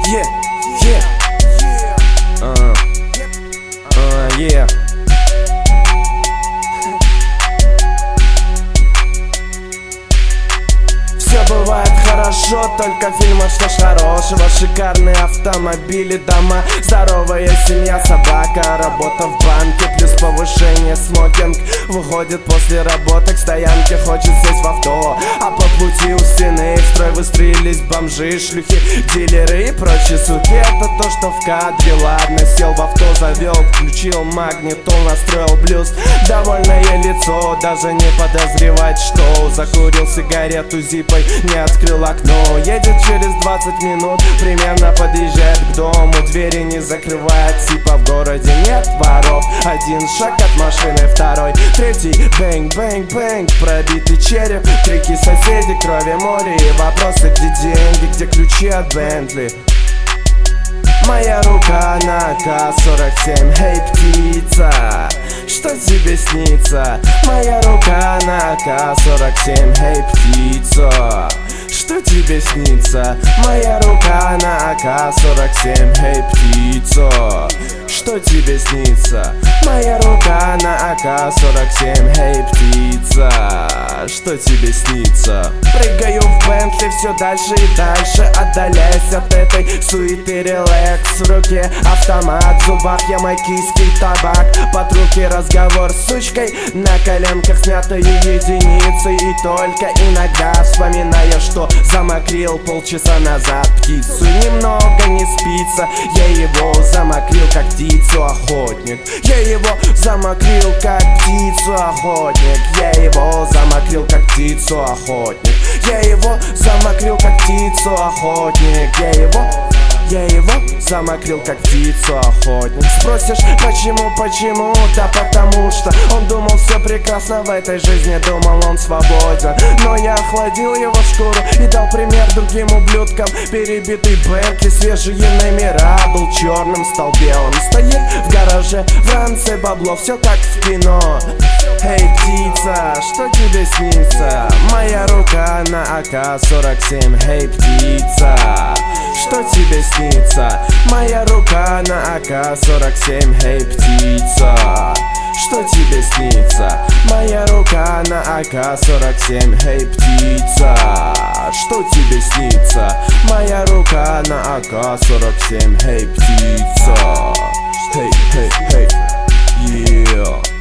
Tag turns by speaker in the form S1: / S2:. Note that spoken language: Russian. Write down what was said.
S1: Yeah, yeah, yeah. Все бывает хорошо, только в фильмах что ж хорошего. Шикарные автомобили, дома, здоровая семья, собака, работа в банке, плюс повышение, смокинг. Выходит после работы к стоянке, хочет сесть в авто, а по пути у стены в строй выстроились бомжи, шлюхи, дилеры и прочие суки. Это то, что в кадре, ладно. Сел в авто, завел, включил магнитол, настроил блюз. Довольное лицо, даже не подозревает, что закурил сигарету зипой, не открыл окно. Едет через 20 минут, примерно подъезжает к дому. Двери не закрывает, типа в городе нет воров. Один шаг от машины, второй, третий, бэнг, бэнг, бэнг. Пробитый череп, крики соседей, крови море и вопросы: где деньги, где ключи от Бентли? Моя рука на АК-47, эй, птица, что тебе снится? Моя рука на АК-47, эй, птица, что тебе снится? Моя рука на АК-47, эй, птица, что тебе снится? Моя рука на АК-47, эй, птица, что тебе снится? Прыгаю в Бентли все дальше и дальше, отдаляясь от этой суеты, релакс. В руке автомат, в зубах ямайкийский табак, под руки разговор с сучкой, на коленках снятые единицы. И только иногда вспоминая, что замокрил полчаса назад птицу. Немного не спится, я его замокрил как птицу охотник. Я его замокрил как птицу охотник. Я его замокрил как птицу охотник. Я его замокрил как птицу охотник. Я его замокрил как птицу охотник. Спросишь, почему, почему? Да потому что он думал все прекрасно в этой жизни, думал он свободен. Но я охладил его шкуру и дал пример другим ублюдкам. Перебитый Бентли, свежие номера, был черным, стал белым. Стоит в гараже, в ранце бабло, все как в кино. Эй, птица, что тебе снится? Моя рука на АК-47, эй, птица, что тебе снится? Моя рука на АК-47, эй, птица, что тебе снится? Моя рука на АК-47, эй, птица, что тебе снится? Моя рука на АК-47, эй, птица, эй, эй, эй, yeah.